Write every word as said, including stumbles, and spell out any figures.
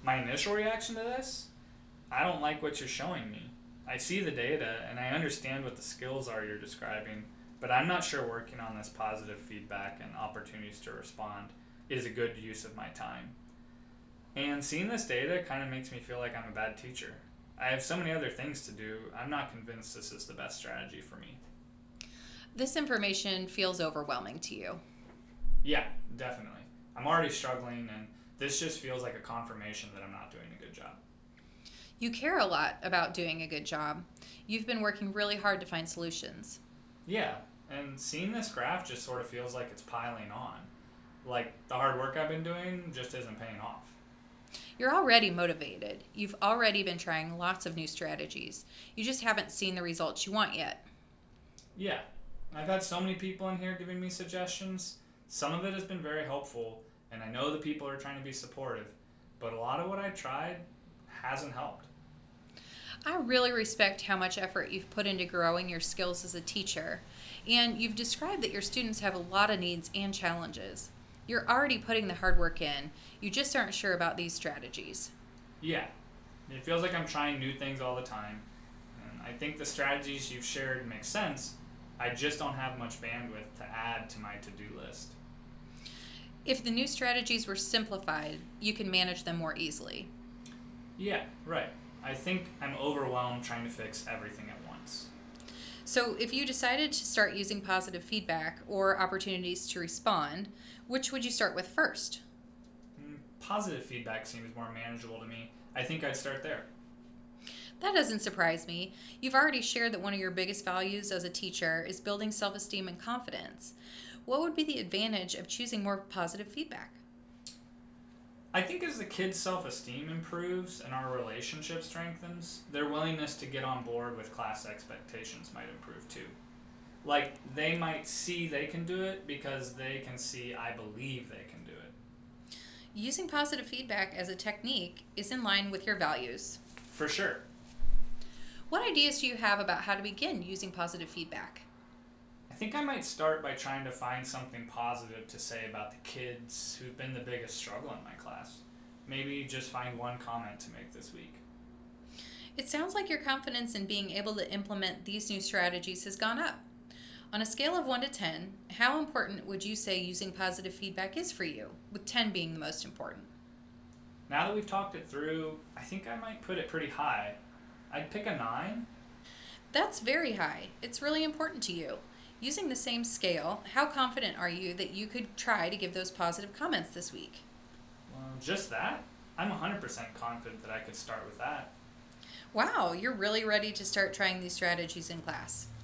My initial reaction to this, I don't like what you're showing me. I see the data and I understand what the skills are you're describing, but I'm not sure working on this positive feedback and opportunities to respond is a good use of my time. And seeing this data kind of makes me feel like I'm a bad teacher. I have so many other things to do, I'm not convinced this is the best strategy for me. This information feels overwhelming to you. Yeah, definitely. I'm already struggling, and this just feels like a confirmation that I'm not doing a good job. You care a lot about doing a good job. You've been working really hard to find solutions. Yeah, and seeing this graph just sort of feels like it's piling on. Like the hard work I've been doing just isn't paying off. You're already motivated. You've already been trying lots of new strategies. You just haven't seen the results you want yet. Yeah, I've had so many people in here giving me suggestions. Some of it has been very helpful, and I know the people are trying to be supportive, but a lot of what I tried hasn't helped. I really respect how much effort you've put into growing your skills as a teacher, and you've described that your students have a lot of needs and challenges. You're already putting the hard work in, you just aren't sure about these strategies. Yeah, it feels like I'm trying new things all the time, and I think the strategies you've shared make sense. I just don't have much bandwidth to add to my to-do list. If the new strategies were simplified, you can manage them more easily. Yeah, right. I think I'm overwhelmed trying to fix everything at once. So, if you decided to start using positive feedback or opportunities to respond, which would you start with first? Mm, Positive feedback seems more manageable to me. I think I'd start there. That doesn't surprise me. You've already shared that one of your biggest values as a teacher is building self esteem and confidence. What would be the advantage of choosing more positive feedback? I think as the kids' self-esteem improves and our relationship strengthens, their willingness to get on board with class expectations might improve too. Like, they might see they can do it because they can see I believe they can do it. Using positive feedback as a technique is in line with your values. For sure. What ideas do you have about how to begin using positive feedback? I think I might start by trying to find something positive to say about the kids who've been the biggest struggle in my class. Maybe just find one comment to make this week. It sounds like your confidence in being able to implement these new strategies has gone up. On a scale of one to ten, how important would you say using positive feedback is for you, with ten being the most important? Now that we've talked it through, I think I might put it pretty high. I'd pick a nine. That's very high. It's really important to you. Using the same scale, how confident are you that you could try to give those positive comments this week? Well, just that? I'm one hundred percent confident that I could start with that. Wow, you're really ready to start trying these strategies in class.